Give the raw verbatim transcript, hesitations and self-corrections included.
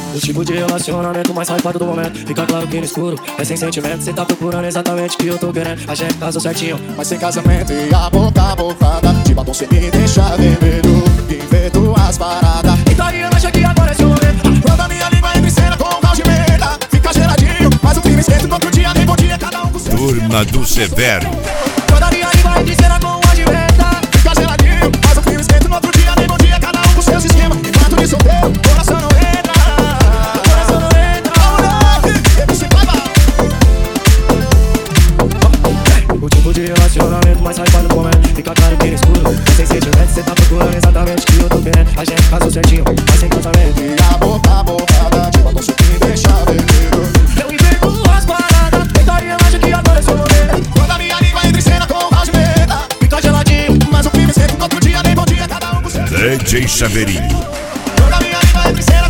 O tipo de relacionamento mais hypado do momento. Fica claro que no escuro é sem sentimento. Cê tá procurando exatamente o que eu tô querendo. A gente casou certinho, mas sem casamento. E a boca borrada, de batom cê me deixa vermelho. Invento as paradas. Então aí acha que agora é seu momento. Quando a minha língua entra em cena com um de merda, fica geladinho, mas o clima esquenta. No outro dia nem bom dia, cada um com seu Turma do Severo. Quando a minha língua entra em cena com um de merda, fica geladinho, mas o clima esquenta. No outro dia nem bom dia, cada um com seus esquemas. Enquanto de solteiro, coração não entra. Coração não entra. O tipo de relacionamento mais hypado do momento. Fica claro que no escuro é sem sentimento. Cê tá procurando exatamente o que eu tô querendo. A gente casou certinho, mas sem casamento. E a boca borrada, de batom cê me deixa vermelho. Eu invento as paradas. Então aí acha que agora é seu momento. Quando a minha língua entra em cena com um de merda, fica geladinho, mas o clima esquenta. No outro dia nem bom dia, cada um com seu D J Chaveirinho. Quando a minha língua entra em cena